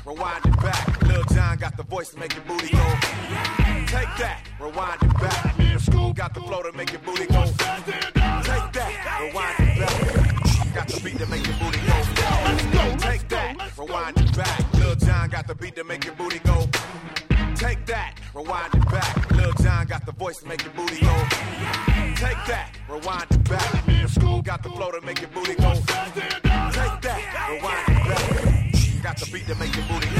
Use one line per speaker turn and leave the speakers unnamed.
rewind it back. Lil Jon got the voice to make your booty go. Take that, rewind it back. The school got the flow to make your booty go. Take that, rewind it back. Got the beat to make your booty go. Take that, rewind it back. Lil Jon got the beat to make your booty go. Take that, rewind it back. Lil Jon got the voice to make your booty go. Take that, rewind it back. The school got the flow to make your booty go. Take that, rewind it back. Got the beat to make your booty go.